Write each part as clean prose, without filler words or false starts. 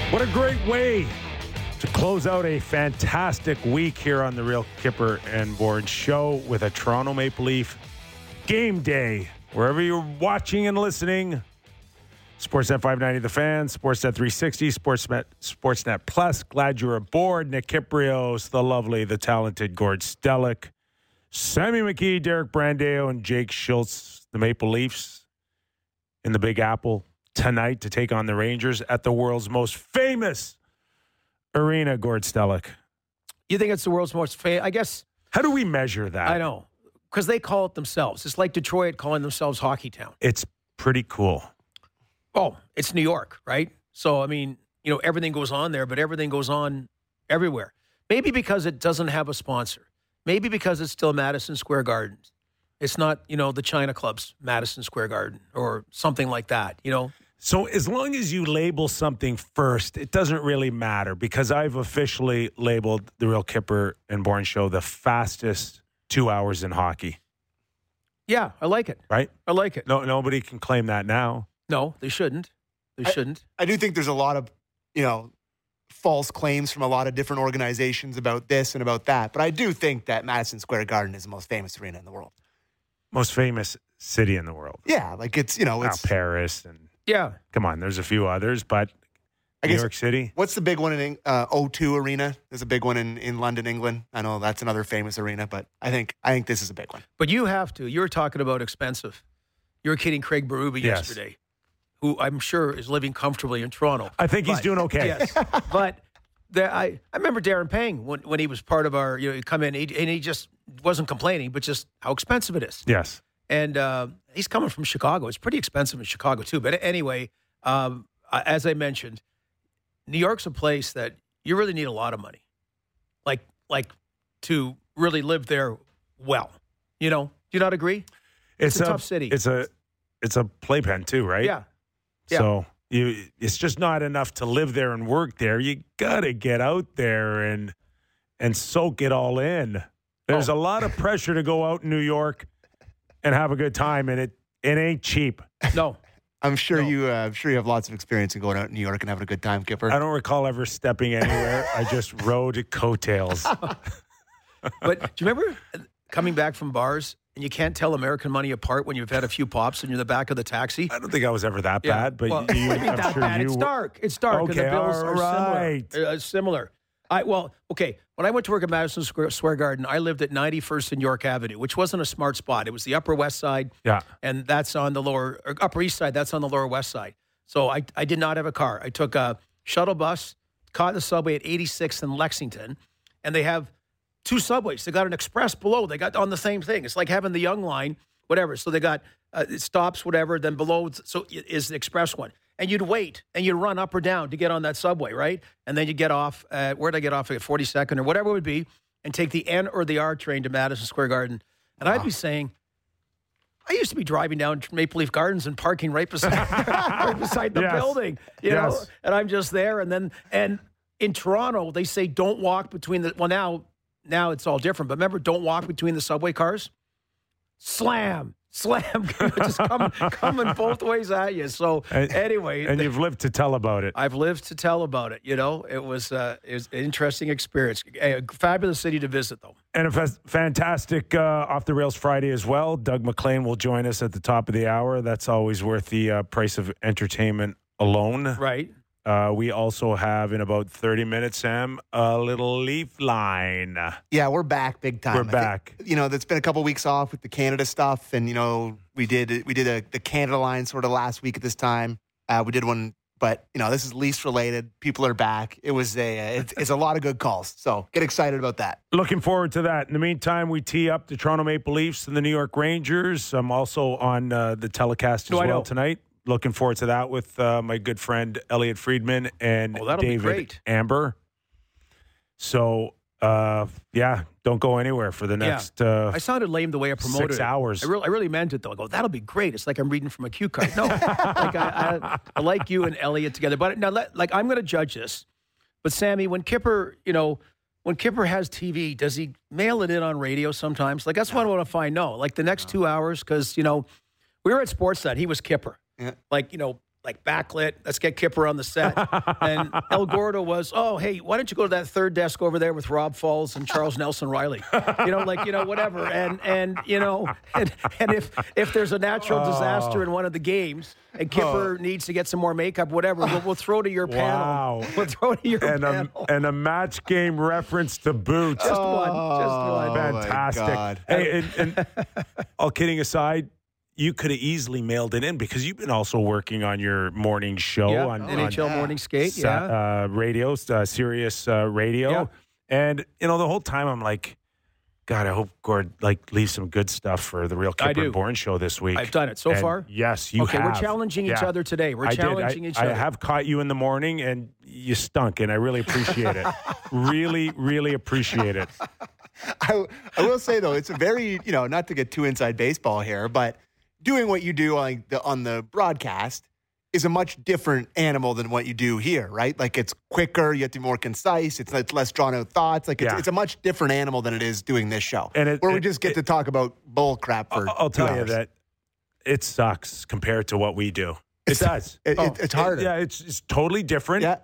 What a great way to close out a fantastic week here on the Real Kipper and Bourne Show with a Toronto Maple Leaf game day. Wherever you're watching and listening, Sportsnet 590 The Fan, Sportsnet 360, Sportsnet Plus. Glad you're aboard. Nick Kiprios, the lovely, the talented Gord Stellick, Sammy McKee, Derek Brandeo, and Jake Schultz, the Maple Leafs in the Big Apple tonight to take on the Rangers at the world's most famous arena, Gord Stellick. You think it's the world's most famous? I guess. How do we measure that? I know. Because they call it themselves. It's like Detroit calling themselves Hockey Town. It's pretty cool. Oh, it's New York, right? So, I mean, you know, everything goes on there, but everything goes on everywhere. Maybe because it doesn't have a sponsor. Maybe because it's still Madison Square Garden. It's not, you know, the China Club's Madison Square Garden or something like that, you know? So as long as you label something first, it doesn't really matter, because I've officially labeled the Real Kipper and Bourne Show the fastest 2 hours in hockey. Yeah, I like it. Right? I like it. No, nobody can claim that now. No, they shouldn't. They shouldn't. I do think there's a lot of, false claims from a lot of different organizations about this and about that. But I do think that Madison Square Garden is the most famous arena in the world. Most famous city in the world. Yeah, like it's Paris and yeah. Come on, there's a few others, but New York City. What's the big one in O2 Arena? There's a big one in London, England. I know that's another famous arena, but I think this is a big one. But you have to. You were talking about expensive. You were kidding Craig Berube yesterday, who I'm sure is living comfortably in Toronto. I think he's doing okay. Yes, but I remember Darren Pang when he was part of our, he'd come in and he just wasn't complaining, but just how expensive it is. Yes. And he's coming from Chicago. It's pretty expensive in Chicago, too. But anyway, as I mentioned, New York's a place that you really need a lot of money, like to really live there well. You know, do you not agree? It's a tough city. It's a playpen, too, right? Yeah. So it's just not enough to live there and work there. You got to get out there and soak it all in. There's a lot of pressure to go out in New York and have a good time, and it ain't cheap. No. I'm sure you have lots of experience in going out in New York and having a good time, Kipper. I don't recall ever stepping anywhere. I just rode coattails. But do you remember coming back from bars and you can't tell American money apart when you've had a few pops and you're in the back of the taxi? I don't think I was ever that bad, but well, I'm sure you. It's dark. It's dark, okay, and the bills all right. are similar. When I went to work at Madison Square Garden, I lived at 91st and York Avenue, which wasn't a smart spot. It was the Upper West Side, and that's on the Upper East Side. That's on the Lower West Side. So I did not have a car. I took a shuttle bus, caught the subway at 86th and Lexington, and they have two subways. They got an express below. They got on the same thing. It's like having the Young Line, whatever. So they got it stops, whatever. Then below is the express one. And you'd wait, and you'd run up or down to get on that subway, right? And then you get off at, where'd I get off at 42nd or whatever it would be, and take the N or the R train to Madison Square Garden. And I'd be saying, I used to be driving down Maple Leaf Gardens and parking right beside, the building, you know? And I'm just there. And in Toronto, they say don't walk between the, well, now it's all different. But remember, don't walk between the subway cars. Slam, just coming both ways at you. So anyway. And you've lived to tell about it. I've lived to tell about it. You know, it was an interesting experience. A fabulous city to visit, though. And a fantastic Off the Rails Friday as well. Doug McLean will join us at the top of the hour. That's always worth the price of entertainment alone. Right. We also have, in about 30 minutes, Sam, a little Leaf line. Yeah, we're back big time. We're back. There's been a couple weeks off with the Canada stuff, and we did the Canada line sort of last week at this time. We did one, but this is Leafs related. People are back. It was it's a lot of good calls, so get excited about that. Looking forward to that. In the meantime, we tee up the Toronto Maple Leafs and the New York Rangers. I'm also on the telecast as well tonight. Looking forward to that with my good friend Elliot Friedman and David Amber. So, don't go anywhere for the next I sounded lame the way I promoted 6 hours. I really meant it, though. I go, that'll be great. It's like I'm reading from a cue card. No, I like you and Elliot together. But now, I'm going to judge this. But, Sammy, when Kipper has TV, does he mail it in on radio sometimes? That's what I want to find. No, the next 2 hours, because, we were at Sportsnet. He was Kipper. Yeah. like backlit. Let's get Kipper on the set. And El Gordo was, oh, hey, why don't you go to that third desk over there with Rob Falls and Charles Nelson Riley? Whatever. And if there's a natural disaster in one of the games and Kipper needs to get some more makeup, whatever, we'll throw to your panel. Wow. We'll throw to your panel. And a match game reference to boots. Just one. Fantastic. My God. Hey, and all kidding aside, you could have easily mailed it in because you've been also working on your morning show on NHL Morning Skate, radio, Sirius Radio. Yeah. And, the whole time I'm like, God, I hope Gord leaves some good stuff for the Real Kipper and Bourne show this week. I've done it so far. Yes, you have. Okay, we're challenging each other today. We're challenging each other. I have caught you in the morning, and you stunk, and I really appreciate it. Really, really appreciate it. I will say, though, it's a very, not to get too inside baseball here, but doing what you do on the broadcast is a much different animal than what you do here, right? Like, it's quicker, you have to be more concise, it's less drawn out thoughts. Like, it's a much different animal than it is doing this show, where we just get to talk about bull crap for I'll tell 2 you hours. that it sucks compared to what we do. It does. It's harder. It's totally different. Yeah.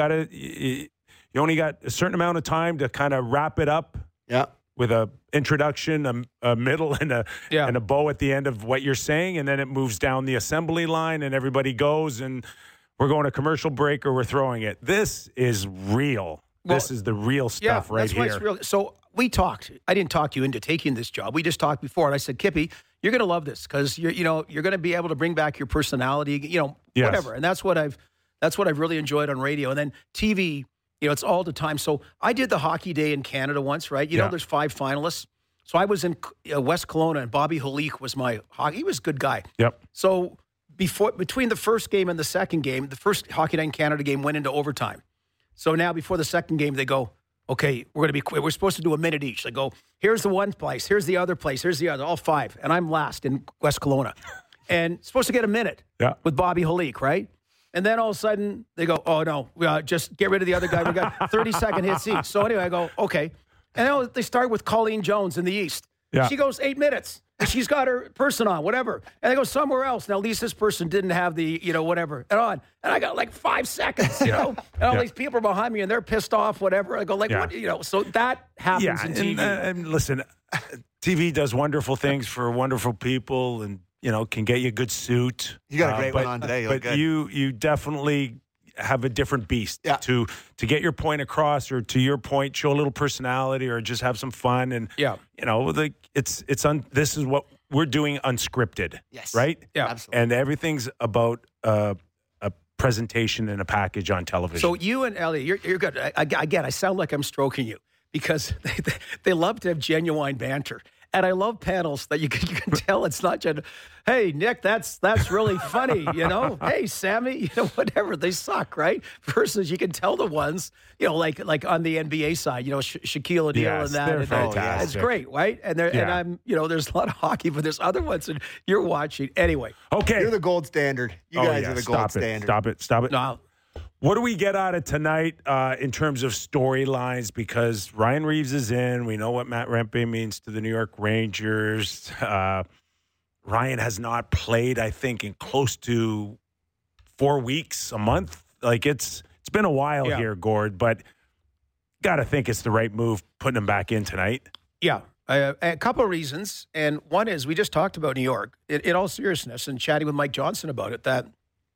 You only got a certain amount of time to kind of wrap it up. Yeah. With a introduction, a middle, and a bow at the end of what you're saying, and then it moves down the assembly line, and everybody goes, and we're going to commercial break or we're throwing it. This is real. Well, this is the real stuff right that's here. Why it's real. So we talked. I didn't talk you into taking this job. We just talked before, and I said, Kippy, you're going to love this because you're going to be able to bring back your personality, whatever. And that's what I've really enjoyed on radio, and then TV. It's all the time. So I did the Hockey Day in Canada once, right? There's 5 finalists. So I was in West Kelowna, and Bobby Holik was my hockey. He was a good guy. Yep. So between the first game and the second game, the first Hockey Day in Canada game went into overtime. So now before the second game, they go, okay, we're going to be quick. We're supposed to do a minute each. They go, here's the one place, here's the other place, here's the other, all 5. And I'm last in West Kelowna. And supposed to get a minute with Bobby Holik, right? And then all of a sudden, they go, oh, no, just get rid of the other guy. We got 30-second hits each. So anyway, I go, okay. And then they start with Colleen Jones in the East. Yeah. She goes 8 minutes. And she's got her person on, whatever. And they go somewhere else. Now, at least this person didn't have the, whatever, and on. And I got like 5 seconds, And all these people are behind me, and they're pissed off, whatever. I go, what, so that happens in TV. And listen, TV does wonderful things for wonderful people, and can get you a good suit. You got a great one on today. But you definitely have a different beast to get your point across, or to your point, show a little personality, or just have some fun. And this is what we're doing unscripted. Yes. Right. Yeah. Absolutely. And everything's about a presentation and a package on television. So you and Ellie, you're good. Again, I sound like I'm stroking you because they love to have genuine banter. And I love panels that you can tell it's not just, hey, Nick, that's really funny, Hey, Sammy, whatever. They suck, right? Versus you can tell the ones, like on the NBA side, Shaquille O'Neal and that. They're fantastic. It's great, right? And I'm, there's a lot of hockey, but there's other ones and you're watching. Anyway. Okay. You're the gold standard. You guys are the gold standard. Stop it. No. What do we get out of tonight in terms of storylines? Because Ryan Reeves is in. We know what Matt Rempe means to the New York Rangers. Ryan has not played, I think, in close to 4 weeks, a month. Like, it's been a while here, Gord, but got to think it's the right move putting him back in tonight. Yeah. A couple of reasons. And one is we just talked about New York, in all seriousness, and chatting with Mike Johnson about it, that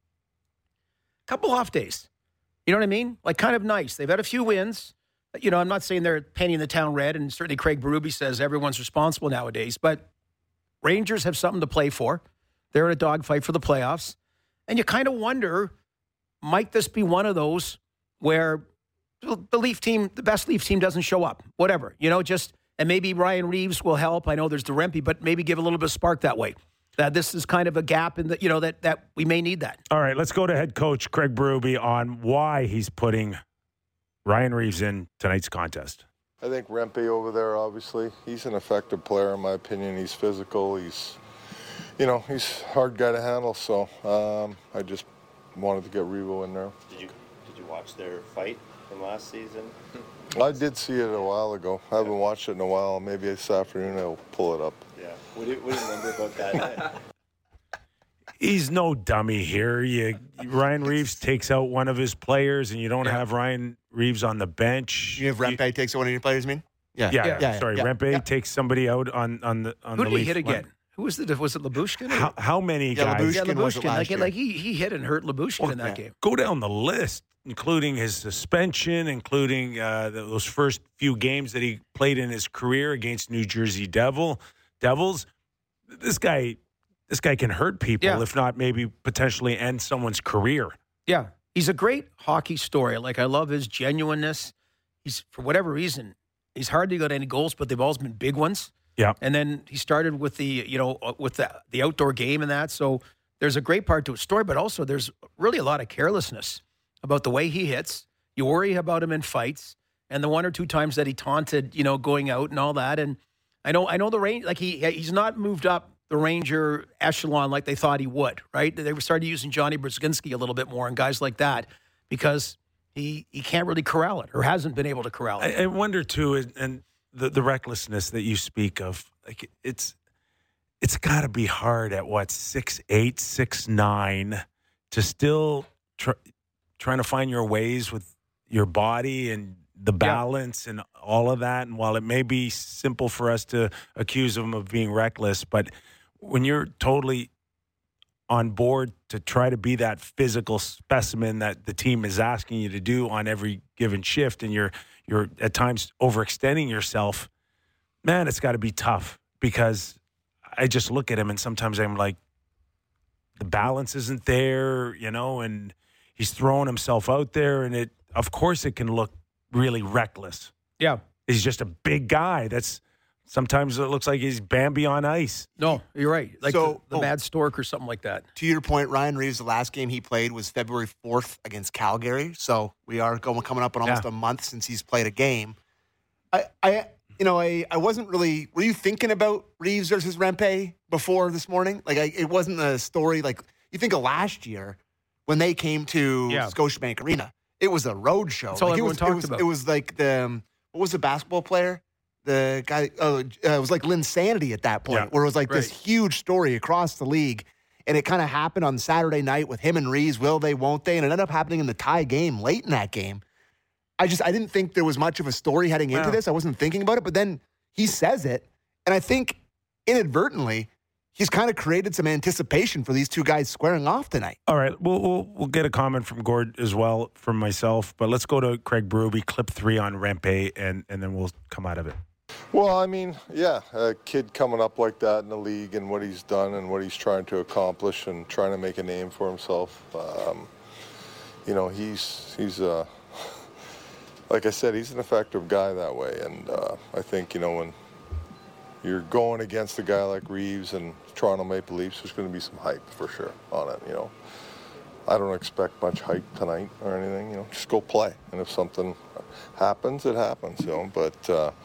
couple off days. You know what I mean? Like, kind of nice. They've had a few wins. I'm not saying they're painting the town red, and certainly Craig Berube says everyone's responsible nowadays, but Rangers have something to play for. They're in a dogfight for the playoffs. And you kind of wonder, might this be one of those where the Leaf team, the best Leaf team doesn't show up? Whatever. And maybe Ryan Reeves will help. I know there's Derempi, but maybe give a little bit of spark that way. That this is kind of a gap in the, that we may need that. All right, let's go to head coach Craig Berube on why he's putting Ryan Reeves in tonight's contest. I think Rempe over there, obviously, he's an effective player in my opinion. He's physical. He's a hard guy to handle. So I just wanted to get Revo in there. Did you watch their fight from last season? I did see it a while ago. I haven't watched it in a while. Maybe this afternoon I'll pull it up. Yeah. What do you remember about that? He's no dummy here. Ryan Reeves takes out one of his players, and you don't have Ryan Reeves on the bench. You have Rempe takes out one of your players, you mean? Yeah. Sorry, Rempe takes somebody out on the Who did he hit again? line. Who was it? Was it Lyubushkin? How many guys? Lyubushkin was it last year. Like he hit and hurt Lyubushkin in that game. Go down the list, including his suspension, including those first few games that he played in his career against New Jersey Devils. This guy can hurt people, if not maybe potentially end someone's career. Yeah, he's a great hockey story. Like, I love his genuineness. He's, for whatever reason, he's hardly got any goals, but they've always been big ones. Yeah. And then he started with the outdoor game and that. So there's a great part to his story, but also there's really a lot of carelessness about the way he hits. You worry about him in fights, and the one or two times that he taunted, going out and all that. And I know the range, like he's not moved up the Ranger echelon like they thought he would, right? They started using Johnny Brzezinski a little bit more and guys like that because he can't really corral it or hasn't been able to corral it. I wonder too, and the recklessness that you speak of, like it's got to be hard at 6'8", 6'9", to still trying to find your ways with your body and the balance and all of that. And while it may be simple for us to accuse him of being reckless, but when you're totally on board to try to be that physical specimen that the team is asking you to do on every given shift, and you're at times overextending yourself, man, it's got to be tough, because I just look at him and sometimes I'm like, the balance isn't there, and he's throwing himself out there, and of course it can look really reckless. Yeah. He's just a big guy. Sometimes it looks like he's Bambi on ice. No, you're right. Like the Mad Stork or something like that. To your point, Ryan Reeves, the last game he played was February 4th against Calgary. So we are coming up on almost a month since he's played a game. I wasn't really. Were you thinking about Reeves versus Rempe before this morning? Like, it wasn't a story like you think of last year when they came to Scotiabank Arena. It was a road show. That's all everyone talked about. It was like what was the basketball player? The guy, it was like Linsanity at that point, where it was like this huge story across the league. And it kind of happened on Saturday night with him and Reeves. Will they, won't they? And it ended up happening in the tie game late in that game. I didn't think there was much of a story heading into this. I wasn't thinking about it. But then he says it. And I think inadvertently, he's kind of created some anticipation for these two guys squaring off tonight. All right. We'll get a comment from Gord as well from myself. But let's go to Craig Berube, clip 3 on Rempe, and then we'll come out of it. Well, I mean, a kid coming up like that in the league and what he's done and what he's trying to accomplish and trying to make a name for himself. He's like I said, he's an effective guy that way. And I think, when you're going against a guy like Reeves and Toronto Maple Leafs, there's going to be some hype for sure on it, I don't expect much hype tonight or anything, just go play. And if something happens, it happens, but...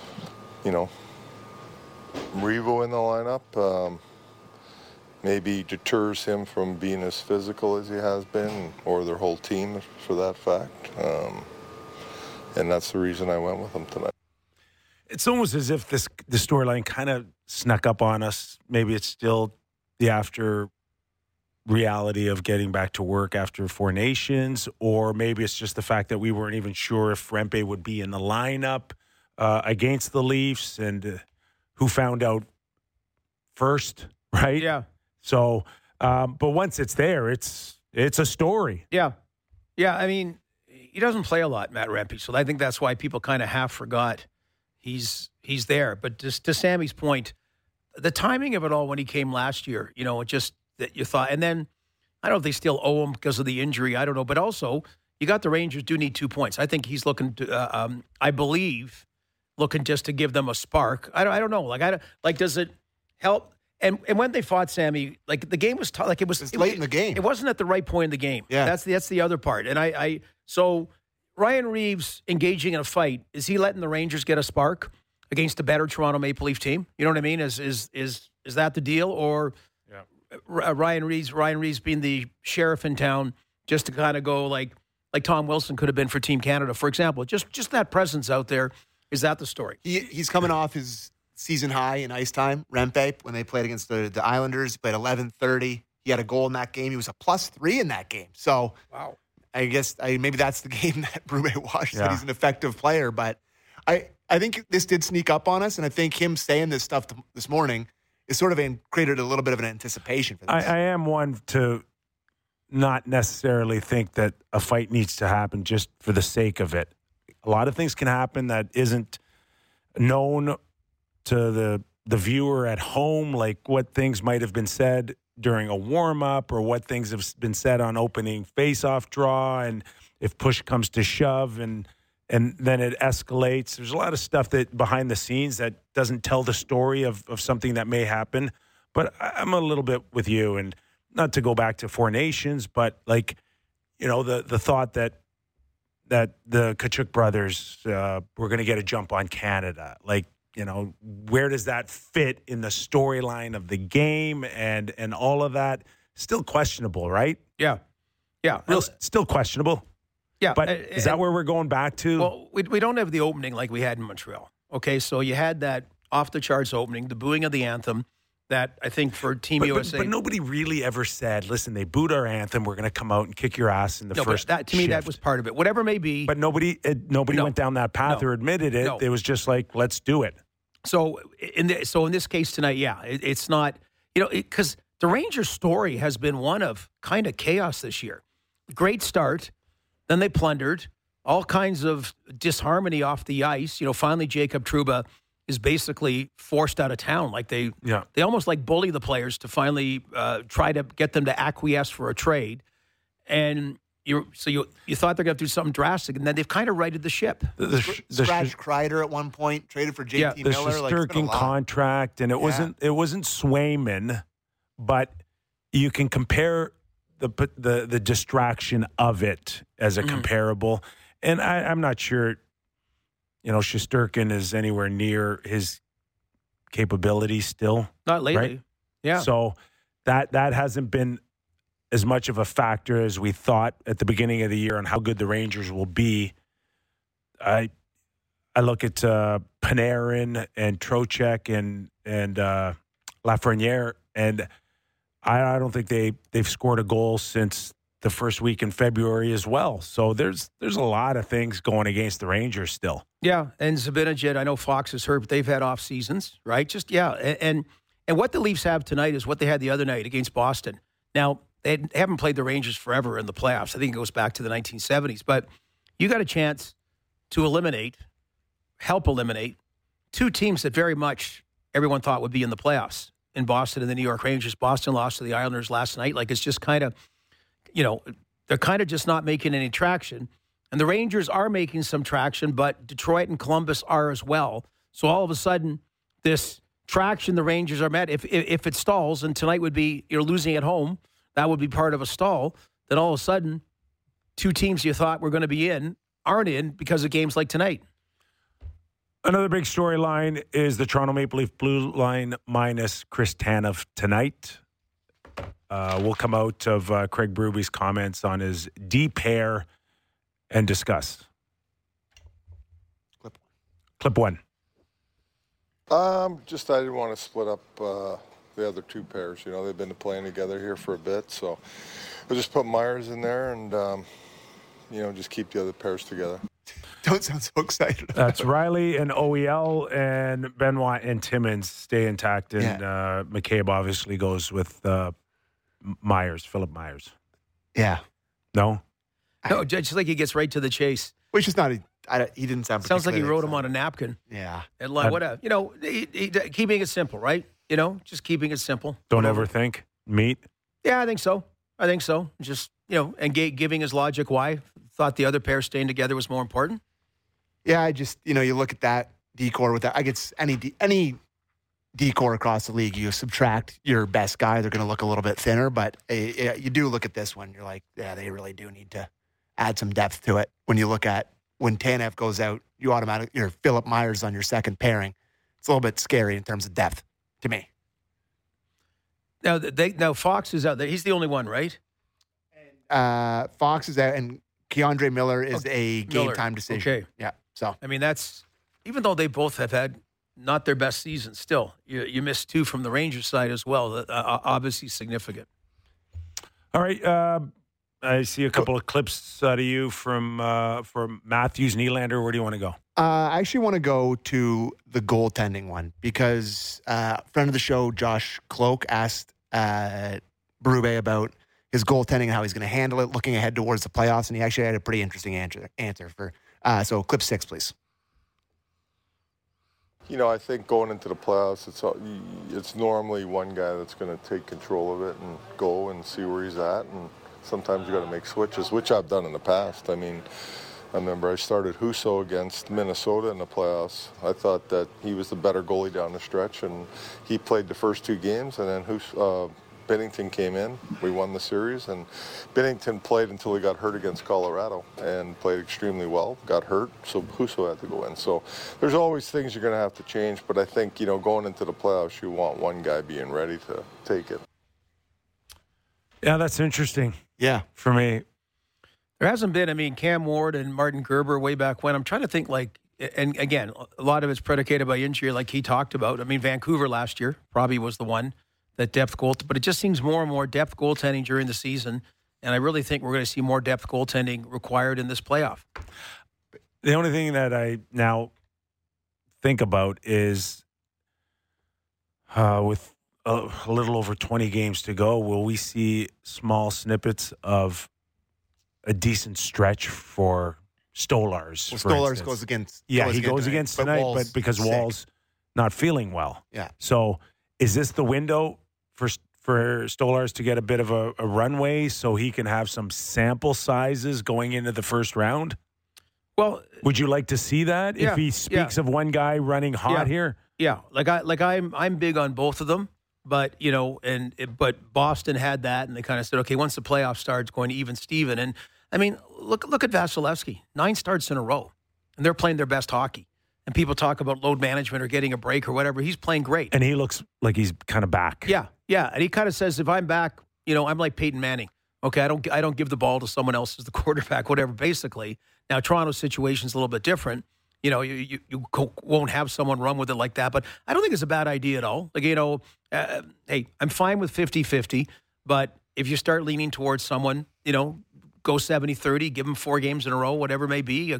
Revo in the lineup maybe deters him from being as physical as he has been, or their whole team for that fact. And that's the reason I went with him tonight. It's almost as if the storyline kind of snuck up on us. Maybe it's still the after reality of getting back to work after Four Nations, or maybe it's just the fact that we weren't even sure if Rempe would be in the lineup against the Leafs, and who found out first, right? Yeah. So, but once it's there, it's a story. Yeah. Yeah, I mean, he doesn't play a lot, Matt Rempe, so I think that's why people kind of half forgot he's there. But just to Sammy's point, the timing of it all when he came last year, it just that you thought, and then I don't know if they still owe him because of the injury. I don't know, but also you got the Rangers do need 2 points. I think he's looking to, I believe, looking just to give them a spark. I don't know. Does it help? And when they fought, Sammy, like the game was tough. Like it was late in the game. It wasn't at the right point in the game. Yeah, that's the other part. And so Ryan Reeves engaging in a fight, is he letting the Rangers get a spark against a better Toronto Maple Leaf team? You know what I mean? Is that the deal, or Ryan Reeves being the sheriff in town just to kind of go like Tom Wilson could have been for Team Canada, for example? Just that presence out there. Is that the story? He's coming off his season high in ice time, Rempe, when they played against the Islanders. He played 11:30. He had a goal in that game. He was a +3 in that game. So wow. I guess maybe that's the game that Brube watched, that he's an effective player. But I think this did sneak up on us, and I think him saying this stuff this morning is sort of created a little bit of an anticipation for this. I am one to not necessarily think that a fight needs to happen just for the sake of it. A lot of things can happen that isn't known to the viewer at home, like what things might have been said during a warm-up or what things have been said on opening face-off draw, and if push comes to shove and then it escalates. There's a lot of stuff that behind the scenes that doesn't tell the story of something that may happen. But I'm a little bit with you, and not to go back to Four Nations, but like, you know, the thought that the Tkachuk brothers were going to get a jump on Canada. Like, you know, where does that fit in the storyline of the game and all of that? Still questionable, right? Yeah. Still questionable. Yeah. But is that where we're going back to? Well, we don't have the opening like we had in Montreal. Okay, so you had that off-the-charts opening, the booing of the anthem, that I think for Team USA. But nobody really ever said, listen, they booed our anthem, we're going to come out and kick your ass in the first that, to me, that was part of it. Whatever may be. But nobody went down that path or admitted it. No. It was just like, let's do it. So in this case tonight, it's not, because the Rangers story has been one of kind of chaos this year. Great start, then they plundered, all kinds of disharmony off the ice. Finally Jacob Trouba is basically forced out of town. Like they almost like bully the players to finally try to get them to acquiesce for a trade. And you thought they're going to do something drastic, and then they've kind of righted the ship. Scratch Kreider at one point, traded for JT Miller. The Shesterkin contract, and it wasn't Swayman, but you can compare the distraction of it as a comparable. And I'm not sure, Shesterkin is anywhere near his capabilities still. Not lately. Right? Yeah. So that hasn't been as much of a factor as we thought at the beginning of the year on how good the Rangers will be. I look at Panarin and Trocheck and Lafreniere, and I don't think they've scored a goal since the first week in February as well. So there's a lot of things going against the Rangers still. Yeah, and Zibanejad, I know Fox is hurt, but they've had off seasons, right? And what the Leafs have tonight is what they had the other night against Boston. Now, they haven't played the Rangers forever in the playoffs. I think it goes back to the 1970s. But you got a chance to help eliminate two teams that very much everyone thought would be in the playoffs in Boston and the New York Rangers. Boston lost to the Islanders last night. Like, it's just kind of, they're kind of just not making any traction. And the Rangers are making some traction, but Detroit and Columbus are as well. So all of a sudden, this traction the Rangers are met, if it stalls, and tonight would be you're losing at home, that would be part of a stall, then all of a sudden, two teams you thought were going to be in aren't in because of games like tonight. Another big storyline is the Toronto Maple Leaf blue line minus Chris Tanev tonight. We'll come out of Craig Berube's comments on his D pair and discuss. Clip one. I didn't want to split up the other two pairs. They've been playing together here for a bit, so I'll just put Myers in there and, just keep the other pairs together. Don't sound so excited. That's Riley and OEL, and Benoit and Timmins stay intact, and McCabe obviously goes with Myers, Philip Myers. Yeah. No, just like he gets right to the chase. Which is not. He didn't sound. Sounds like he wrote him on a napkin. Yeah. And like whatever. Keeping it simple, right? Just keeping it simple. Don't overthink. Meet. Yeah, I think so. Just and giving his logic why thought the other pair staying together was more important. Yeah, I just you look at that decor with that. I guess any decor across the league, you subtract your best guy, they're going to look a little bit thinner. But you do look at this one, you're like, yeah, they really do need to add some depth to it. When you look at when Tanev goes out, you're Philip Myers on your second pairing. It's a little bit scary in terms of depth to me. Now Fox is out there. He's the only one, right? Fox is out, and Keandre Miller is a game-time decision. Okay. Yeah. So that's even though they both have had not their best season. Still, you missed two from the Rangers side as well. Obviously significant. All right. I see a couple of clips out of you from Matthews, Nylander. Where do you want to go? I actually want to go to the goaltending one because a friend of the show, Josh Cloak, asked Berube about his goaltending and how he's going to handle it looking ahead towards the playoffs, and he actually had a pretty interesting answer for. So clip 6, please. I think going into the playoffs, it's normally one guy that's going to take control of it and go and see where he's at, and sometimes you got to make switches, which I've done in the past. I mean, I remember I started Husso against Minnesota in the playoffs. I thought that he was the better goalie down the stretch, and he played the first 2 games, and then Binnington came in. We won the series, and Binnington played until he got hurt against Colorado and played extremely well, got hurt, so Husso had to go in. So there's always things you're going to have to change, but I think, going into the playoffs, you want one guy being ready to take it. Yeah, that's interesting. Yeah. For me. There hasn't been, Cam Ward and Martin Gerber way back when. I'm trying to think and again, a lot of it's predicated by injury like he talked about. Vancouver last year probably was the one. That depth goal, but it just seems more and more depth goaltending during the season, and I really think we're going to see more depth goaltending required in this playoff. The only thing that I now think about is with a little over 20 games to go, will we see small snippets of a decent stretch for Stolarz? Well, Stolarz goes against. Yeah, he goes against tonight, but because Wall's not feeling well. Yeah. So is this the window for Stolarz to get a bit of a runway so he can have some sample sizes going into the first round? Well, would you like to see that if he speaks of one guy running hot here? Yeah, I'm big on both of them, but but Boston had that, and they kind of said, okay, once the playoff starts, going to even Steven, and look at Vasilevsky, 9 starts in a row, and they're playing their best hockey. And people talk about load management or getting a break or whatever. He's playing great. And he looks like he's kind of back. Yeah. And he kind of says, if I'm back, I'm like Peyton Manning. Okay, I don't give the ball to someone else as the quarterback, whatever, basically. Now, Toronto's situation's a little bit different. You won't have someone run with it like that. But I don't think it's a bad idea at all. Hey, I'm fine with 50-50. But if you start leaning towards someone, go 70-30, give them 4 games in a row, whatever it may be,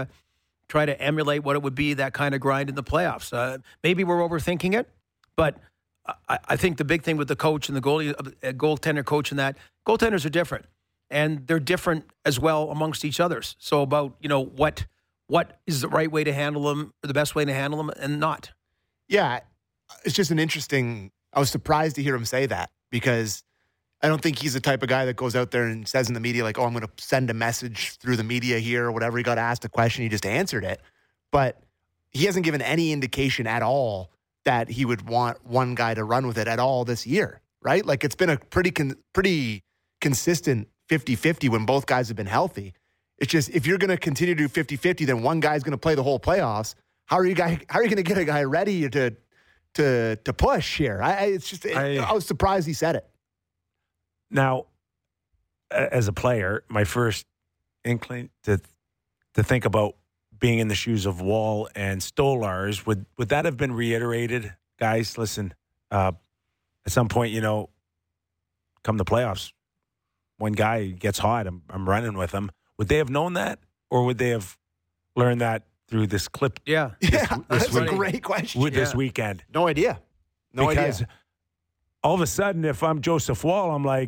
try to emulate what it would be, that kind of grind in the playoffs. Maybe we're overthinking it, but I think the big thing with the coach and the goaltender coach and that, goaltenders are different, and they're different as well amongst each others. So about, what is the right way to handle them or the best way to handle them and not. Yeah, it's just I was surprised to hear him say that because I don't think he's the type of guy that goes out there and says in the media, like, oh, I'm going to send a message through the media here or whatever. He got asked a question, he just answered it. But he hasn't given any indication at all that he would want one guy to run with it at all this year, right? Like, it's been a pretty consistent 50-50 when both guys have been healthy. It's just, if you're going to continue to do 50-50, then one guy's going to play the whole playoffs. How are you going to get a guy ready to push here? I was surprised he said it. Now, as a player, my first inkling to think about being in the shoes of Wall and Stolarz, would that have been reiterated? Guys, listen, at some point, come the playoffs, one guy gets hot, I'm running with him. Would they have known that? Or would they have learned that through this clip? Yeah. That's a great question. This weekend. No idea. Because all of a sudden, if I'm Joseph Wall, I'm like,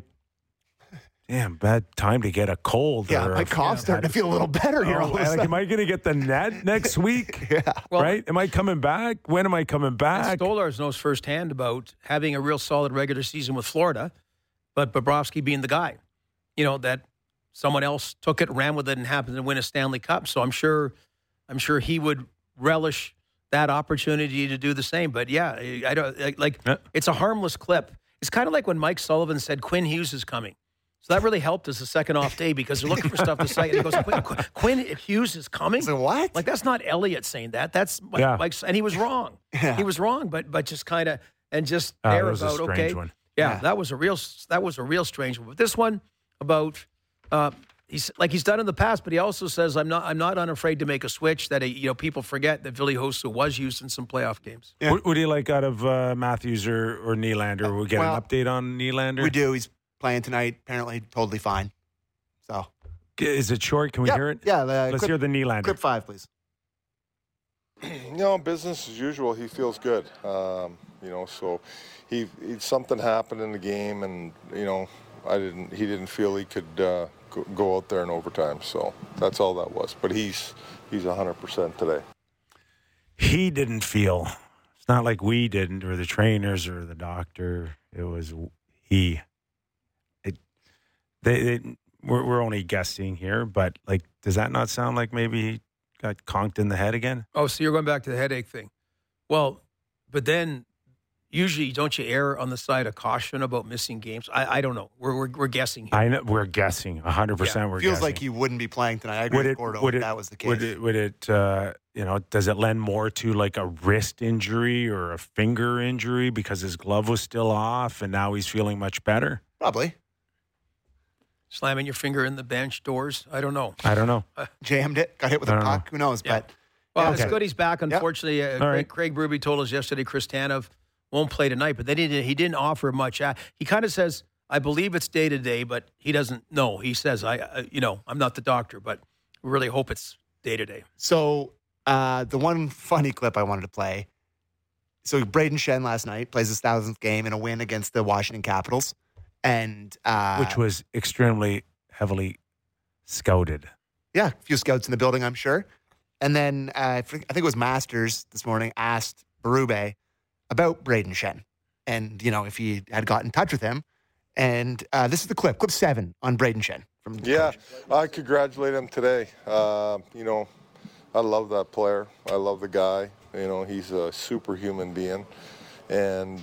damn, bad time to get a cold. Yeah, my cough's starting to feel a little better here. Am I going to get the net next week? Yeah. Well, right? Am I coming back? When am I coming back? Stolarz knows firsthand about having a real solid regular season with Florida, but Bobrovsky being the guy, that someone else took it, ran with it, and happened to win a Stanley Cup. So I'm sure he would relish that opportunity to do the same. But yeah, it's a harmless clip. It's kind of like when Mike Sullivan said Quinn Hughes is coming. So that really helped as a second off day because they're looking for stuff to say. And he goes, Quinn Hughes is coming? So what? Like, that's not Elliott saying that. That's Mike, and he was wrong. Yeah. He was wrong, but just kind of, and just there was about, a strange one. Yeah, that was a real strange one. But this one about, he's done in the past, but he also says, I'm not unafraid to make a switch that, people forget that Ville Husso was used in some playoff games. Yeah. What do you like out of Matthews or Nylander? We get an update on Nylander? We do. He's playing tonight. Apparently, totally fine. So, is it short? Can we hear it? Yeah. Let's hear the Nylander. Clip 5, please. Business as usual. He feels good. So he something happened in the game, and he didn't feel he could go out there in overtime. So that's all that was. But he's 100% today. He didn't feel. It's not like we didn't, or the trainers, or the doctor. It was he. We're only guessing here, but does that not sound like maybe he got conked in the head again? Oh, so you're going back to the headache thing. Well, but then usually don't you err on the side of caution about missing games? I don't know. We're guessing here. I know we're guessing 100%. We're Feels guessing. like he wouldn't be playing tonight. I agree with Gordo if that was the case. Would it does it lend more to like a wrist injury or a finger injury because his glove was still off and now he's feeling much better? Probably. Slamming your finger in the bench doors? I don't know. Jammed it, got hit with a puck. Who knows? Yeah. But well, it's good he's back. Unfortunately, Craig Berube told us yesterday Chris Tanev won't play tonight, but he didn't offer much. He kind of says, I believe it's day-to-day, but he doesn't know. He says, I'm not the doctor, but we really hope it's day-to-day. So the one funny clip I wanted to play. So Brayden Schenn last night plays his 1,000th game in a win against the Washington Capitals. And which was extremely heavily scouted. Yeah, a few scouts in the building, I'm sure. And then I think it was Masters this morning asked Berube about Brayden Schenn and, if he had got in touch with him. And this is the clip 7 on Brayden Schenn. I congratulate him today. I love that player. I love the guy. He's a superhuman being. And,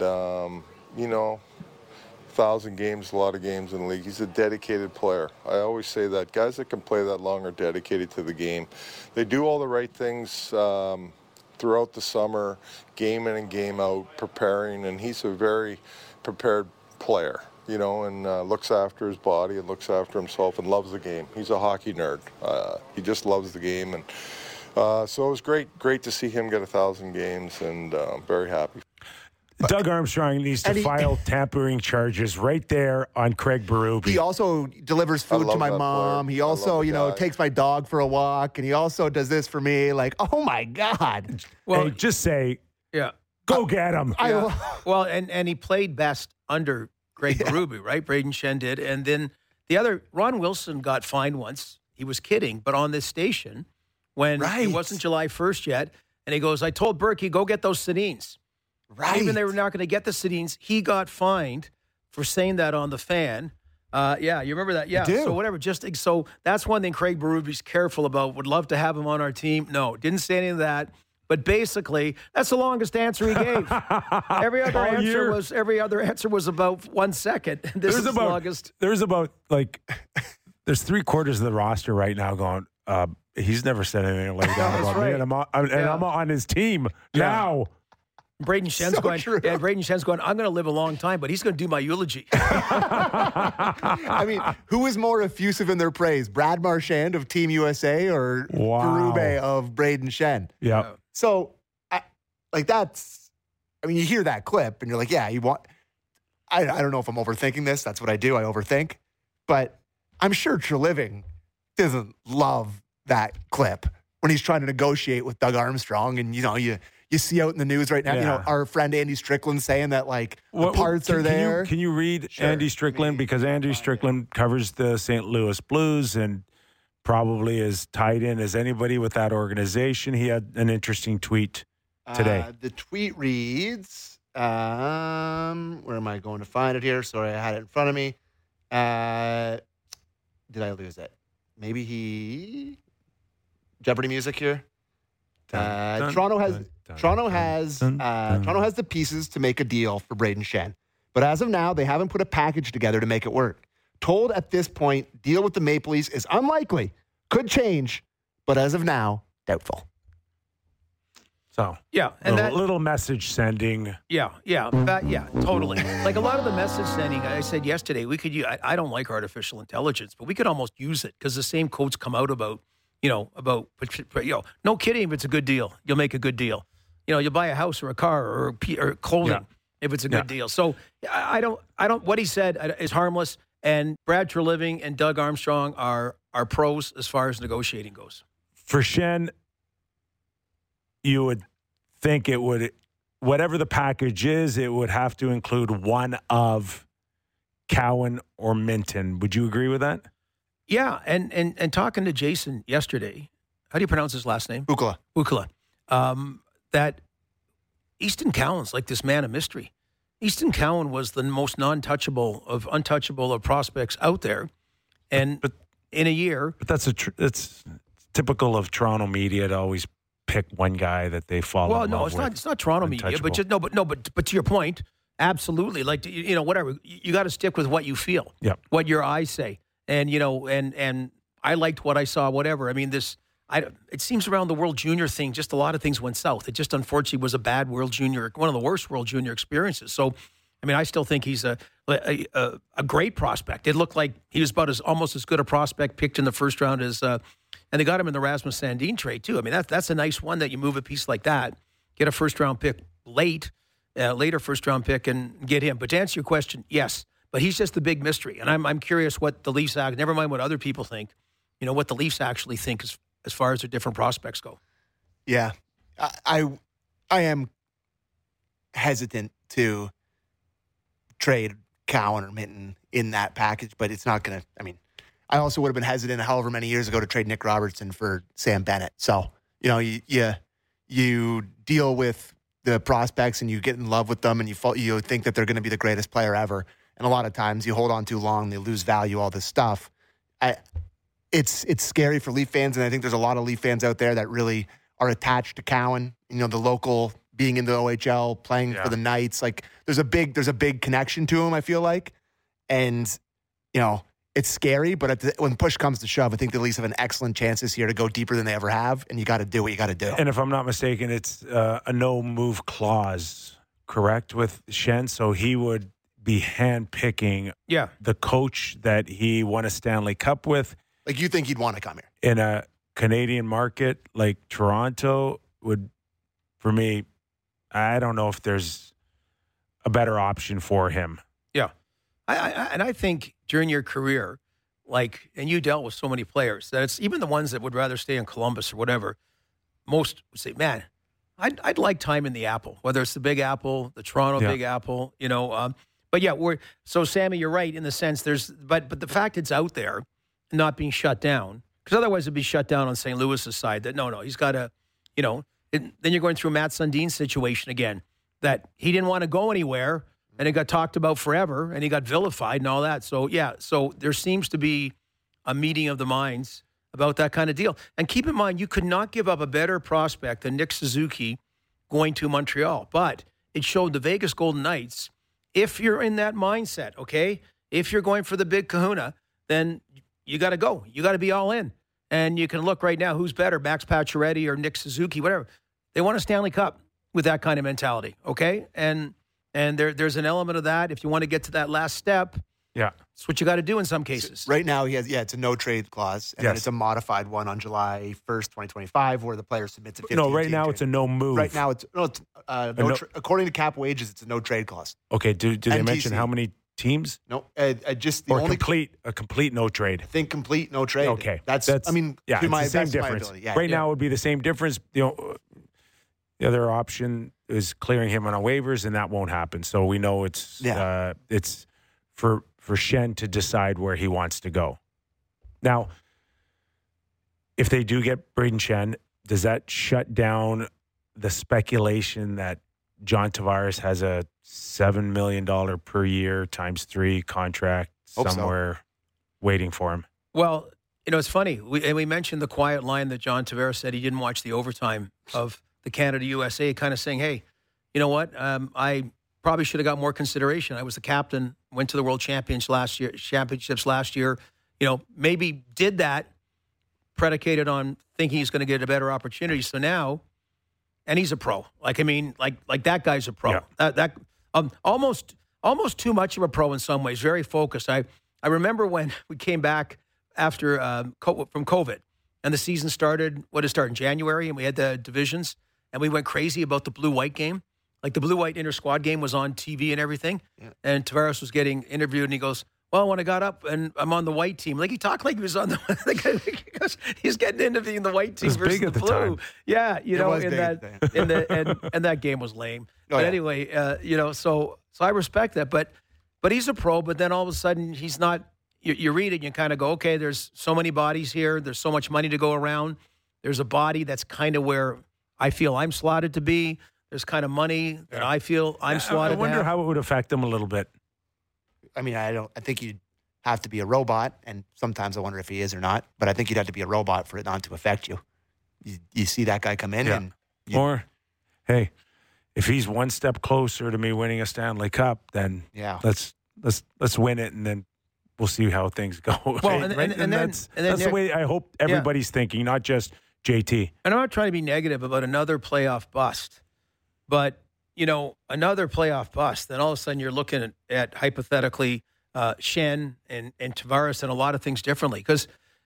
1,000 games, a lot of games in the league. He's a dedicated player. I always say that. Guys that can play that long are dedicated to the game. They do all the right things throughout the summer, game in and game out, preparing, and he's a very prepared player, and looks after his body and looks after himself and loves the game. He's a hockey nerd. He just loves the game. And so it was great to see him get 1,000 games, and very happy. Doug Armstrong needs to file tampering charges right there on Craig Berube. He also delivers food to my mom. Player. He also, takes my dog for a walk, and he also does this for me. Like, oh my God! Well, just say, go get him. Well, and he played best under Craig Berube, right? Brayden Schenn did, and then the other Ron Wilson got fined once. He was kidding, but on this station when it wasn't July 1st yet, and he goes, "I told Berkey go get those Sedins." Right. Even they were not going to get the Sedins, he got fined for saying that on the Fan. You remember that? Yeah. So whatever. So that's one thing Craig Berube's careful about. Would love to have him on our team. No, didn't say any of that. But basically, that's the longest answer he gave. Every other answer was about 1 second. This is the longest. There's about there's 3/4 of the roster right now going. He's never said anything like that about me, and I'm on his team now. Brayden Schenn's going, I'm going to live a long time, but he's going to do my eulogy. I mean, who is more effusive in their praise? Brad Marchand of Team USA or Berube of Brayden Schenn? Yeah. So, you hear that clip and you're like, I don't know if I'm overthinking this. That's what I do. I overthink. But I'm sure Treliving doesn't love that clip when he's trying to negotiate with Doug Armstrong and, you see out in the news right now, our friend Andy Strickland saying that the parts are there. Can you read Andy Strickland? Because Andy Strickland covers the St. Louis Blues and probably as tied in as anybody with that organization. He had an interesting tweet today. The tweet reads, where am I going to find it here? Sorry, I had it in front of me. Did I lose it? Maybe Jeopardy music here. Toronto has the pieces to make a deal for Brayden Schenn. But as of now, they haven't put a package together to make it work. Told at this point, deal with the Maple Leafs is unlikely. Could change, but as of now, doubtful. So, and little message sending. Totally. Like a lot of the message sending, I said yesterday, we could use, I don't like artificial intelligence, but we could almost use it because the same quotes come out about no kidding if it's a good deal. You'll make a good deal. You'll buy a house or a car or clothing if it's a good deal. So I don't, what he said is harmless. And Brad Treliving and Doug Armstrong are pros as far as negotiating goes. For Schenn, you would think it would, whatever the package is, it would have to include one of Cowan or Minten. Would you agree with that? Yeah, and talking to Jason yesterday, how do you pronounce his last name? Ukkola. That Easton Cowan's like this man of mystery. Easton Cowan was the most untouchable of prospects out there, and in a year. But that's typical of Toronto media to always pick one guy that they follow. Well, no, it's not Toronto media, but to your point, absolutely. Like, whatever, you got to stick with what you feel, what your eyes say, and and I liked what I saw. Whatever. I mean, it seems around the World Junior thing, just a lot of things went south. It just unfortunately was a bad World Junior, one of the worst World Junior experiences. So, I mean, I still think he's a great prospect. It looked like he was about almost as good a prospect picked in the first round as, and they got him in the Rasmus Sandin trade too. I mean, that's a nice one that you move a piece like that, get a first round pick later first round pick and get him. But to answer your question, yes, but he's just the big mystery, and I'm curious what the Leafs act. Never mind what other people think. What the Leafs actually think as far as their different prospects go. Yeah, I am hesitant to trade Cowan or Minten in that package, but it's not going to. I mean, I also would have been hesitant however many years ago to trade Nick Robertson for Sam Bennett. So you deal with the prospects and you get in love with them and you think that they're going to be the greatest player ever. And a lot of times you hold on too long, they lose value, all this stuff. It's scary for Leaf fans, and I think there's a lot of Leaf fans out there that really are attached to Cowan. The local, being in the OHL, playing for the Knights. Like there's a big connection to him, I feel like. And, it's scary, but when push comes to shove, I think the Leafs have an excellent chance this year to go deeper than they ever have, and you got to do what you got to do. And if I'm not mistaken, it's a no-move clause, correct, with Schenn? So he would be handpicking the coach that he won a Stanley Cup with. Like, you think he'd want to come here? In a Canadian market like Toronto would, for me, I don't know if there's a better option for him. Yeah. I think during your career, and you dealt with so many players, that it's even the ones that would rather stay in Columbus or whatever, most would say, man, I'd like time in the Apple, whether it's the Big Apple, the Toronto Big Apple, But yeah, so Sammy, you're right in the sense but the fact it's out there, not being shut down, because otherwise it'd be shut down on St. Louis's side. That no, he's got to, then you're going through Matt Sundin's situation again, that he didn't want to go anywhere, and it got talked about forever, and he got vilified and all that. So so there seems to be a meeting of the minds about that kind of deal. And keep in mind, you could not give up a better prospect than Nick Suzuki going to Montreal, but it showed the Vegas Golden Knights, if you're in that mindset, okay, if you're going for the big kahuna, then you got to go. You got to be all in. And you can look right now, who's better, Max Pacioretty or Nick Suzuki, whatever. They won a Stanley Cup with that kind of mentality, okay? And there's an element of that. If you want to get to that last step, it's what you got to do in some cases. So right now, it's a no-trade clause, and then it's a modified one on July 1st, 2025, where the player submits a 15-team No, right now it's a no-move. Right now, according to cap wages, it's a no-trade clause. Okay, do they mention how many teams? No, just the or only complete no trade. I think complete no trade. Okay, that's I mean, it's the same difference. Right now, it would be the same difference. The other option is clearing him on waivers, and that won't happen. So we know it's for Schenn to decide where he wants to go. Now, if they do get Brayden Schenn, does that shut down the speculation that John Tavares has a $7 million per year times 3 contract somewhere waiting for him? Well, it's funny. We mentioned the quiet line that John Tavares said he didn't watch the overtime of the Canada-USA, kind of saying, hey, you know what? I probably should have got more consideration. I was the captain, went to the World Championships last year. Maybe did that predicated on thinking he's going to get a better opportunity. So now, and he's a pro. Like that guy's a pro. Yeah. Almost too much of a pro in some ways. Very focused. I remember when we came back after from COVID, and the season started. What did it start in January? And we had the divisions, and we went crazy about the blue-white game. Like the blue-white inter-squad game was on TV and everything. Yeah. And Tavares was getting interviewed, and he goes, Well, when I got up and I'm on the white team, like he talked like he was on the. He's getting into being the white team versus the blue. Time. Yeah, you know, in that game was lame. But anyway, you know, so I respect that. But he's a pro. But then all of a sudden, he's not. You read it, and you kind of go, okay, there's so many bodies here. There's so much money to go around. There's a body that's kind of where I feel I'm slotted to be. There's kind of money that I feel I'm slotted. I wonder how it would affect him a little bit. I mean, I think you'd have to be a robot, and sometimes I wonder if he is or not. But I think you'd have to be a robot for it not to affect you. You see that guy come in, and or hey, if he's one step closer to me winning a Stanley Cup, then let's win it, and then we'll see how things go. Well, and that's the way I hope everybody's thinking, not just JT. And I'm not trying to be negative about another playoff bust, but you know, another playoff bust, then all of a sudden you're looking at hypothetically Schenn and Tavares and a lot of things differently. Because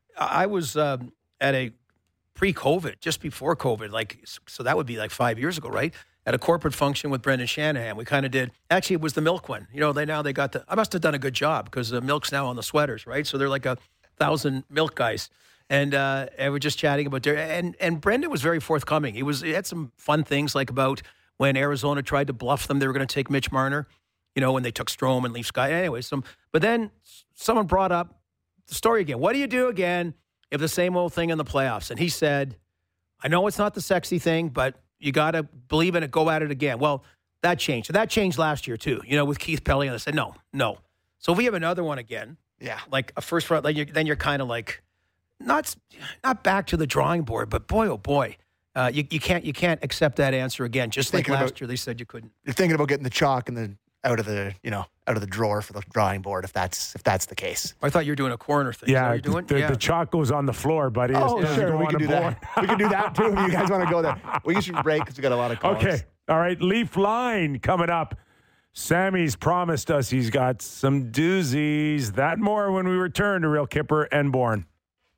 I was at a pre-COVID, just before COVID, so that would be like 5 years ago, right? At a corporate function with Brendan Shanahan. We kind of did, actually it was the Milk one. You know, they got I must have done a good job because the Milk's now on the sweaters, right? So they're like 1,000 Milk guys. And we're just chatting about and Brendan was very forthcoming. He had some fun things like about when Arizona tried to bluff them, they were going to take Mitch Marner, you know, when they took Strome and Leaf Sky. Anyway, but then someone brought up the story again. What do you do again if the same old thing in the playoffs? And he said, I know it's not the sexy thing, but you got to believe in it, go at it again. Well, that changed. And that changed last year, too, you know, with Keith Pelly. And I said, no. So if we have another one again, like a first round, then you're kind of like, not back to the drawing board, but boy, oh boy. You can't accept that answer again. Just like last year, they said you couldn't. You're thinking about getting the chalk and out of the drawer for the drawing board if that's the case. I thought you were doing a corner thing. Yeah, Is that what you're doing? The chalk goes on the floor, buddy. Oh, sure, we can do that. We can do that too. If you guys want to go there, we should break because we got a lot of calls. Okay, all right. Leaf line coming up. Sammy's promised us he's got some doozies. That more when we return to Real Kipper and Bourne.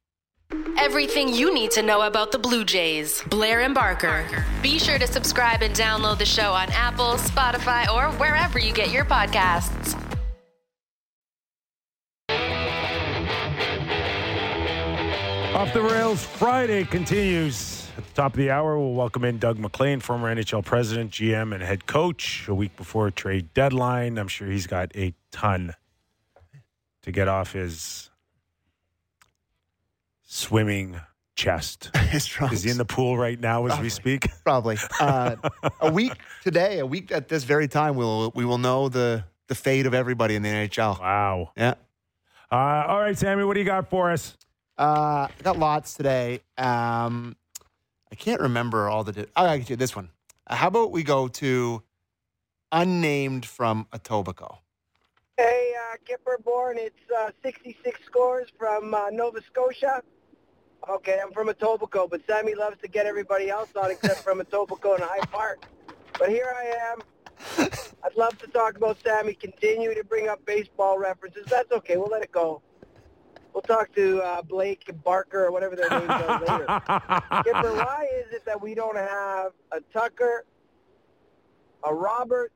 Everything you need to know about the Blue Jays. Blair and Barker. Be sure to subscribe and download the show on Apple, Spotify, or wherever you get your podcasts. Off the Rails Friday continues. At the top of the hour, we'll welcome in Doug MacLean, former NHL president, GM, and head coach. A week before trade deadline, I'm sure he's got a ton to get off his swimming chest. His trunks. Is he in the pool right now as we speak? Probably. A week at this very time, we will know the fate of everybody in the NHL. Wow. Yeah. All right, Sammy, what do you got for us? I got lots today. I can't remember all the. I can do this one. How about we go to unnamed from Etobicoke? Hey, Kipper Bourne, it's 66 scores from Nova Scotia. Okay, I'm from Etobicoke, but Sammy loves to get everybody else on except from Etobicoke and High Park. But here I am. I'd love to talk about Sammy. Continue to bring up baseball references. That's okay. We'll let it go. We'll talk to Blake and Barker or whatever their names are later. Kipper, why is it that we don't have a Tucker, a Roberts,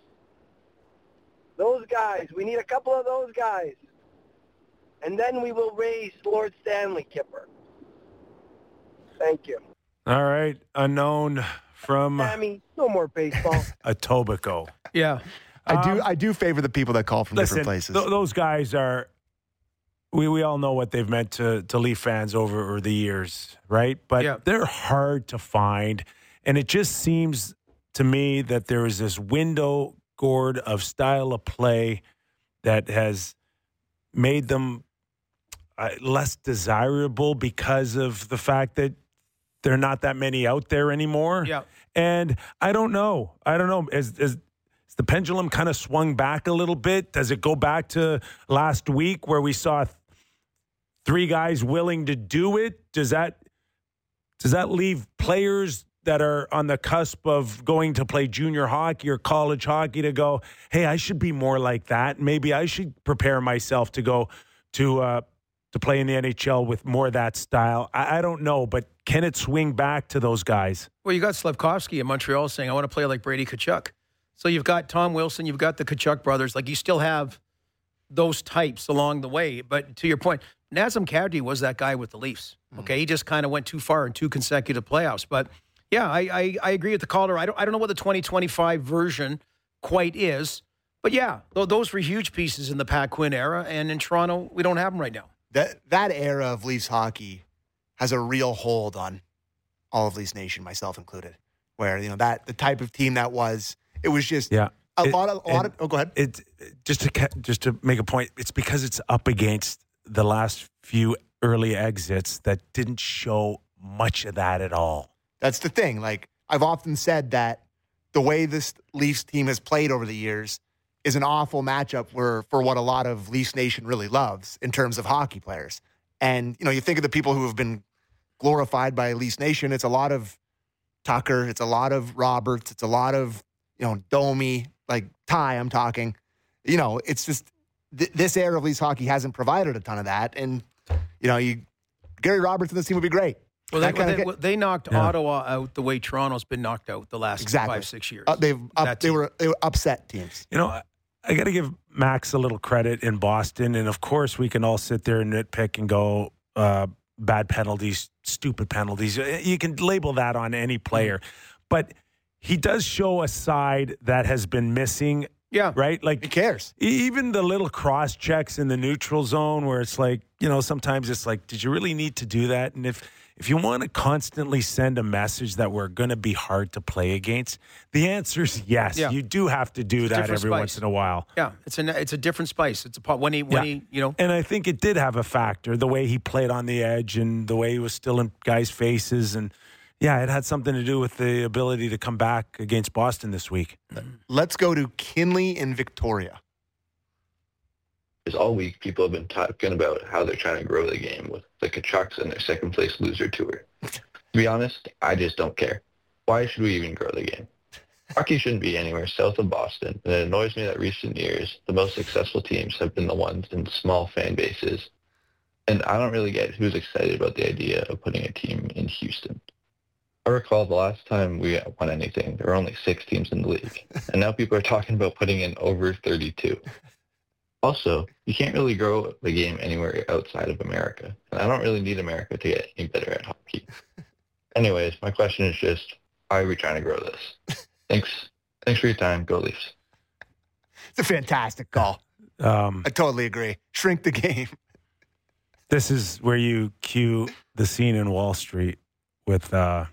those guys? We need a couple of those guys. And then we will raise Lord Stanley, Kipper. Thank you. All right. Unknown from Sammy, no more baseball. Etobicoke. Yeah. I do favor the people that call from different places. Those guys are, we all know what they've meant to Leaf fans over the years, right? But they're hard to find. And it just seems to me that there is this window, Gord, of style of play that has made them less desirable because of the fact that there are not that many out there anymore. Yeah. And I don't know. Is the pendulum kind of swung back a little bit? Does it go back to last week where we saw three guys willing to do it? Does that leave players that are on the cusp of going to play junior hockey or college hockey to go, hey, I should be more like that. Maybe I should prepare myself to go to play in the NHL with more of that style. I don't know, but can it swing back to those guys? Well, you got Slavkovsky in Montreal saying, I want to play like Brady Tkachuk. So you've got Tom Wilson, you've got the Tkachuk brothers. Like, you still have those types along the way. But to your point, Nazem Kadri was that guy with the Leafs. Okay, he just kind of went too far in 2 consecutive playoffs. But yeah, I agree with the caller. I don't know what the 2025 version quite is, but yeah, those were huge pieces in the Pat Quinn era, and in Toronto, we don't have them right now. That era of Leafs hockey has a real hold on all of Leafs Nation, myself included. Where that the type of team that was, it was just a lot of. Oh, go ahead. It just to make a point. It's because it's up against the last few early exits that didn't show much of that at all. That's the thing. Like, I've often said that the way this Leafs team has played over the years is an awful matchup for what a lot of Leafs Nation really loves in terms of hockey players. And you think of the people who have been glorified by Leafs Nation. It's a lot of Tucker. It's a lot of Roberts. It's a lot of Domi, like Ty. I'm talking. It's just this era of Leafs hockey hasn't provided a ton of that. And Gary Roberts and this team would be great. Well, they knocked Ottawa out the way Toronto's been knocked out the last 5-6 years. They were upset teams. I got to give Max a little credit in Boston, and of course we can all sit there and nitpick and go bad penalties, stupid penalties. You can label that on any player, but he does show a side that has been missing. Yeah. Right? Like, he cares. Even the little cross checks in the neutral zone where it's like, sometimes it's like, did you really need to do that? And if you want to constantly send a message that we're going to be hard to play against, the answer is yes. Yeah. You do have to do that every once in a while. Yeah, it's a different spice. It's when he. And I think it did have a factor, the way he played on the edge and the way he was still in guys' faces. And yeah, it had something to do with the ability to come back against Boston this week. Let's go to Kinley in Victoria. Because all week people have been talking about how they're trying to grow the game with the Kachucks and their second-place loser tour. To be honest, I just don't care. Why should we even grow the game? Hockey shouldn't be anywhere south of Boston, and it annoys me that recent years, the most successful teams have been the ones in small fan bases. And I don't really get who's excited about the idea of putting a team in Houston. I recall the last time we won anything, there were only 6 teams in the league, and now people are talking about putting in over 32. Also, you can't really grow the game anywhere outside of America. And I don't really need America to get any better at hockey. Anyways, my question is just, why are we trying to grow this? Thanks for your time. Go Leafs. It's a fantastic call. I totally agree. Shrink the game. This is where you cue the scene in Wall Street with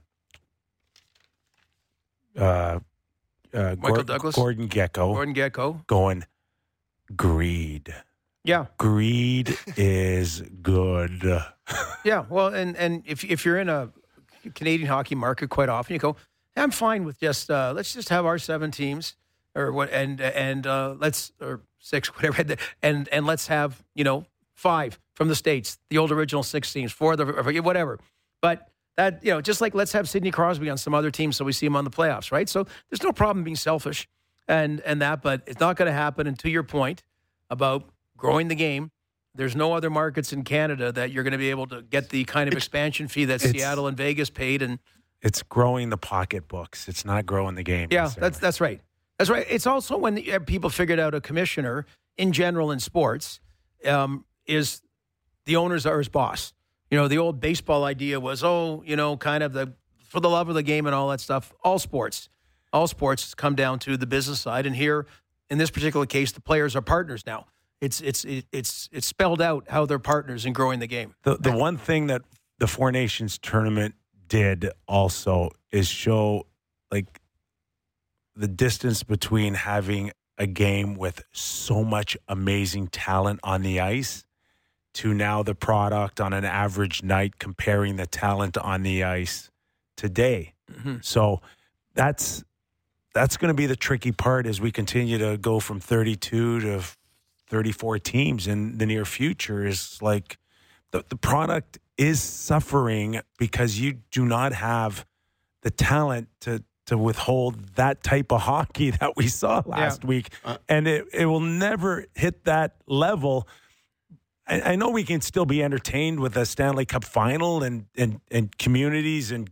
Michael Douglas? Gordon Gekko going, greed. Yeah. Greed is good. Yeah. Well, and if you're in a Canadian hockey market quite often, you go, I'm fine with just let's just have our 7 teams or what and let's or 6 whatever and let's have 5 from the States, the old original 6 teams, 4 whatever. But that just like let's have Sidney Crosby on some other team so we see him on the playoffs, right? So there's no problem being selfish and that, but it's not going to happen. And to your point about growing the game, there's no other markets in Canada that you're going to be able to get the kind of expansion fee that Seattle and Vegas paid. And it's growing the pocketbooks. It's not growing the game. Yeah, that's right. That's right. It's also when people figured out a commissioner in general in sports is the owners are his boss. The old baseball idea was, kind of for the love of the game and all that stuff. All sports come down to the business side. And here, in this particular case, the players are partners now. It's spelled out how they're partners in growing the game. The one thing that the Four Nations tournament did also is show like the distance between having a game with so much amazing talent on the ice to now the product on an average night, comparing the talent on the ice today. Mm-hmm. So that's going to be the tricky part as we continue to go from 32 to 34 teams in the near future. Is like the product is suffering because you do not have the talent to withhold that type of hockey that we saw last week. And it will never hit that level. I know we can still be entertained with a Stanley Cup final and communities and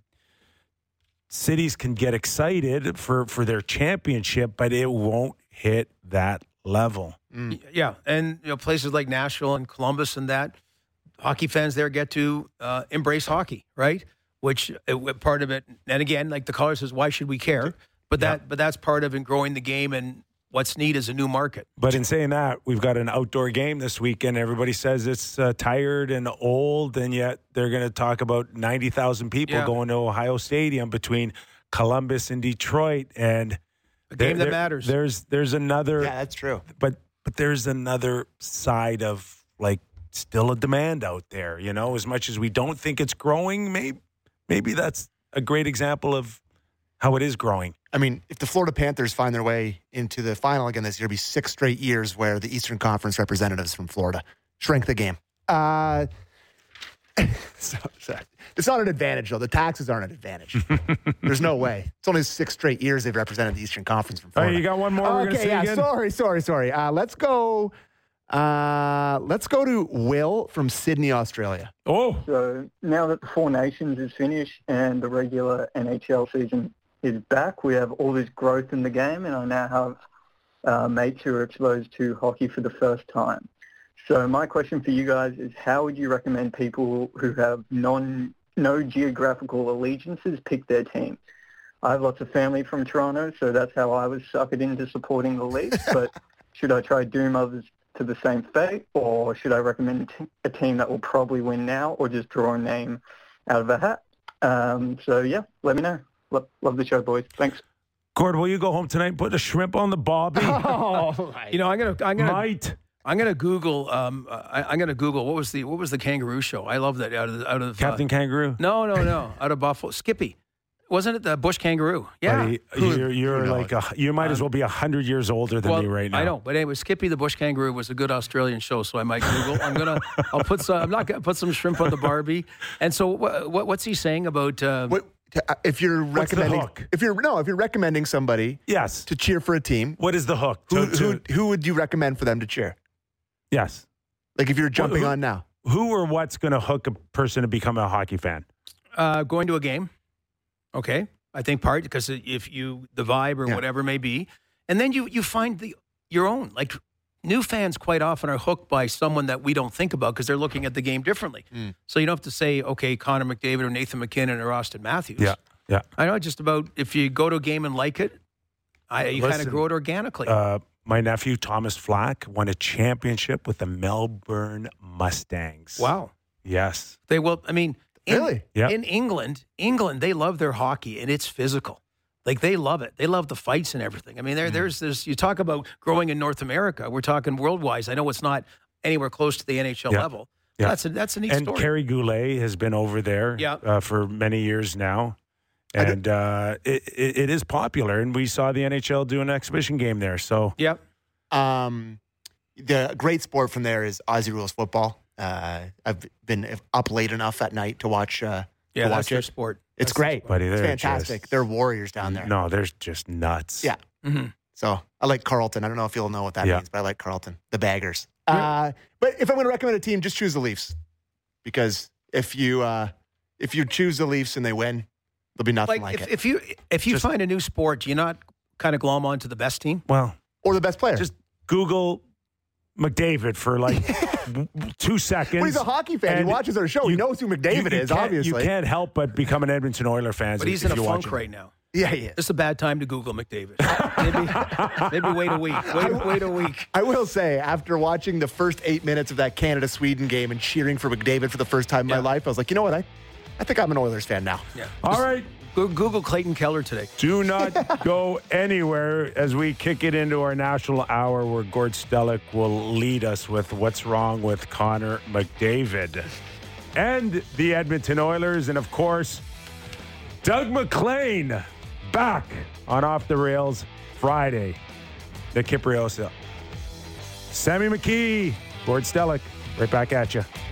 cities can get excited for their championship, but it won't hit that level. Yeah, and places like Nashville and Columbus and that, hockey fans there get to embrace hockey, right? Which part of it, and again, like the caller says, why should we care? But that's part of in growing the game, and what's neat is a new market. But in saying that, we've got an outdoor game this weekend. Everybody says it's tired and old, and yet they're going to talk about 90,000 people going to Ohio Stadium between Columbus and Detroit, and a game that matters. There's another. Yeah, that's true. But there's another side of like still a demand out there. As much as we don't think it's growing, maybe that's a great example of how it is growing. I mean, if the Florida Panthers find their way into the final again this year, it'll be 6 straight years where the Eastern Conference representatives from Florida shrink the game. It's not an advantage, though. The taxes aren't an advantage. There's no way. It's only 6 straight years they've represented the Eastern Conference from Florida. Oh, you got one more? Okay, yeah. Sorry. Let's go to Will from Sydney, Australia. Oh. So now that the Four Nations is finished and the regular NHL season is back, we have all this growth in the game, and I now have mates who are exposed to hockey for the first time. So my question for you guys is, how would you recommend people who have no geographical allegiances pick their team? I have lots of family from Toronto, so that's how I was suckered into supporting the Leafs, but should I try doom others to the same fate, or should I recommend a team that will probably win now, or just draw a name out of a hat? Let me know. Love the show, boys. Thanks. Gord, will you go home tonight and put a shrimp on the bobby? Oh, I'm gonna Google. I'm gonna Google what was the kangaroo show? I love that out of Captain Kangaroo. No, out of Buffalo. Skippy. Wasn't it the Bush Kangaroo? Yeah. Buddy, you're like you might as well be 100 years older than me right now. I know, but anyway, Skippy the Bush Kangaroo was a good Australian show, so I might Google. I'll put some. I'm not gonna put some shrimp on the Barbie. And so, what's he saying about? If you're recommending, if you're recommending somebody, yes, to cheer for a team, what is the hook? Who would you recommend for them to cheer? Yes, like if you're jumping on now, who or what's going to hook a person to become a hockey fan? Going to a game. Okay, I think part because if the vibe or whatever it may be, and then you find your own. Like new fans quite often are hooked by someone that we don't think about because they're looking at the game differently. So you don't have to say, okay, Connor McDavid or Nathan McKinnon or Austin Matthews. Yeah. I know just about if you go to a game and like it, you kind of grow it organically. My nephew Thomas Flack won a championship with the Melbourne Mustangs. Wow. Yes. They will. I mean. Really? In England, they love their hockey, and it's physical. Like, they love it. They love the fights and everything. I mean, there's this, you talk about growing in North America. We're talking world-wise. I know it's not anywhere close to the NHL level. Yeah. That's a neat story. And Kerry Goulet has been over there for many years now. And it is popular. And we saw the NHL do an exhibition game there. So, the great sport from there is Aussie Rules football. I've been up late enough at night to watch. To watch their sport. It's great. Buddy, it's fantastic. They're warriors down there. No, they're just nuts. Yeah. Mm-hmm. So I like Carlton. I don't know if you'll know what that means, but I like Carlton. The Baggers. But if I'm going to recommend a team, just choose the Leafs, because if you choose the Leafs and they win, there'll be nothing like it. If you find a new sport, do you not kind of glom onto the best team? Well, or the best player. Just Google McDavid for like 2 seconds. Well, he's a hockey fan. He watches our show. He knows who McDavid is, obviously. You can't help but become an Edmonton Oilers fan. But he's in a funk right now. Yeah, he is. This is a bad time to Google McDavid. Maybe wait a week. Wait a week. I will say, after watching the first 8 minutes of that Canada-Sweden game and cheering for McDavid for the first time in my life, I was like, you know what? I think I'm an Oilers fan now. Yeah. All right. Google Clayton Keller today. Do not go anywhere as we kick it into our national hour where Gord Stellick will lead us with what's wrong with Connor McDavid and the Edmonton Oilers. And, of course, Doug MacLean back on Off the Rails Friday. The Kipriosa. Sammy McKee, Gord Stellick, right back at you.